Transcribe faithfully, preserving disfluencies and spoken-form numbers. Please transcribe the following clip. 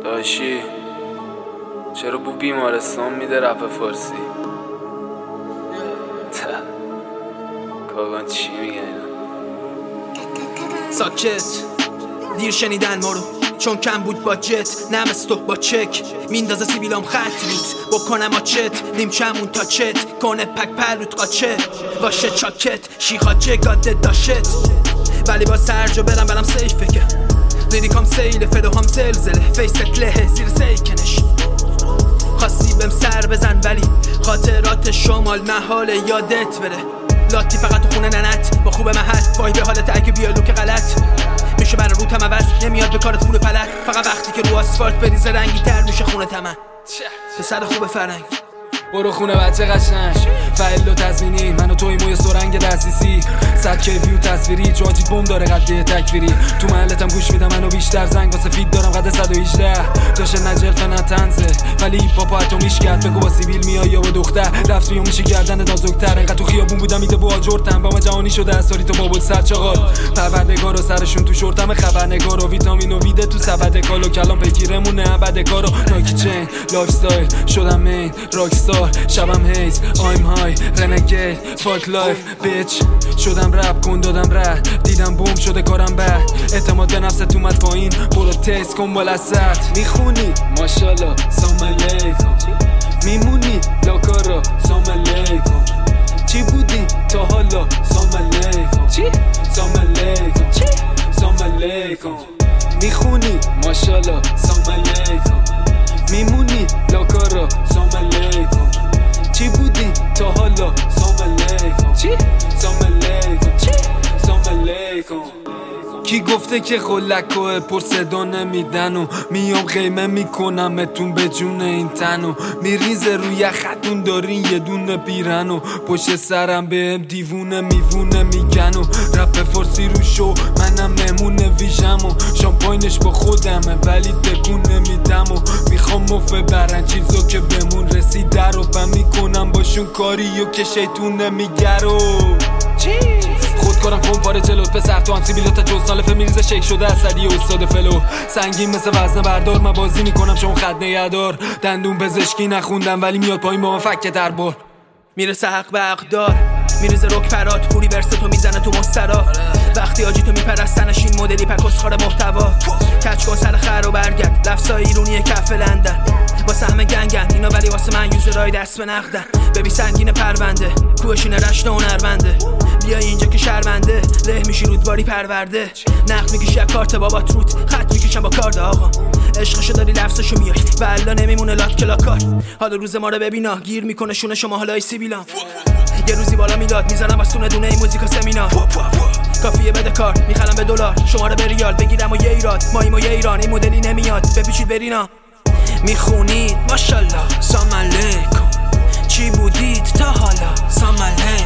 داشی چرا بو بیمارستان میده رپ فارسی؟ کاغان چی میگه اینا؟ ساکت دیر شنیدن ما رو چون کم بود با جت نم استوک با چک میندازه سیبیلام خط بود بکنم آچت نیم چمون تا چت کنه پک پلوت قاچه باشه چاکت شیخا جگاده داشت ولی با سرجو برم برم سیفه که لیریکام سیله فلو هم زلزله فیست لهه زیر سیکنش خواستی بهم سر بزن ولی خاطرات شمال محاله یادت بره لاتی فقط تو خونه ننت با خوب محل وای به حالت اگه بیا لوک غلط میشه برای روتم عوض نمیاد به کارت پول پلک فقط وقتی که رو آسفالت بریزه رنگی تر میشه خونه تمن پسر خوب فرنگ برو خونه بچه قشنگ فعل و تزمینی من و توی موی سرنگ دستیسی صد کیفی و تصویری جاجیت بوم داره قده تکفیری تو محلتم گوش میدم منو بیشتر زنگ واسه فید دارم قده صد و هجده داشته نجلف نه تنزه ولی پاپا اتمیش کرد بگو با سیبیل میای یا با دختر رفت میو میشه گردن نازکتر انقدر تو خیابون بودم ایده با آجرتم با ما جهانی شده اثاری تو بابل سرچاقال پروردگار و سرشون تو شورتم خبرنگار و ویتامین و ویده تو سبد کالو کلام بگیرمون ابد کارو ناکی چین لایف استایل شدم مین راکستار شبم هیز آیم های رنگید فاک لایف بیچ شدم رپ کن دادم رد دیدم بوم شده کارم بد اعتماد به نفست اومد پایین برو تست کن بالا ست میخونی ماشالله سلام علیکم میمونی لاکارا سلام علیکم چی بودی تا حالا سلام علیکم چی سلام علیکم چی سلام علیکم میخونی ماشالله سلام علیکم میمونی لاکارا سلام علیکم چی بودی تا حالا سلام علیکم چی سلام علیکم چی سلام علیکم کی گفته که خلکوه پر صدا نمیدن و میام قیمه میکنمتون به جون این تن و میریزه روی خطون دارین یه دونه پیرن و پشت سرم بهم دیوونه میوونه میگن و رپ فارسی رو شو منم نمونه ویژم و شامپاینش با خودمه ولی تکون نمیدم و میخوام مفه برن چیزا که بمون رسیده رو پا میکنم باشون کاریو که شیطون نمیگرو خود کارم کن پاره جلوت پسر تو هم سیبیلوت جز نالفه میریزه شیک شده اصلی استاد فلو سنگین مثل وزنه بردار من بازی میکنم شما خط نگهدار دندون پزشکی نخوندم ولی میاد پایین با من فکه دربار میرسه حق به حقدار میریزه رک پرات پوری ورستو میزنه تو مسترا وقتی آجی تو میپرستنش این مدلی پکس خار محتوا کچ کن سر خر و برگرد لفظای ایرونی کف لندن واسه همه گنگن اینا ولی واسه من یوزرای دست به نقدن ببی سنگین پرونده کوشینه رشت و هنرمنده بیای اینجا که شرمنده له میشی رودباری پرورده نقد میکشی از کارت بابات روت خط میکشم با کارد آقا عشقشو داری لفظشو میای والا نمیمونه لات کلاکار حالا روز ما رو ببینا گیر میکنه شونه شما حالای سیبیلام یه روزی بالا میداد میزنم از تونه دونه این موزیکا سمینار کافیه بده کار میخرم به دلار شماره به ریال بگیرم و یه ایراد ماییم و یه ایران این مدلی نمیاد بپیچید برینا میخونید ماشالله سلام علیکم چی بودید تا حالا سلام علیکم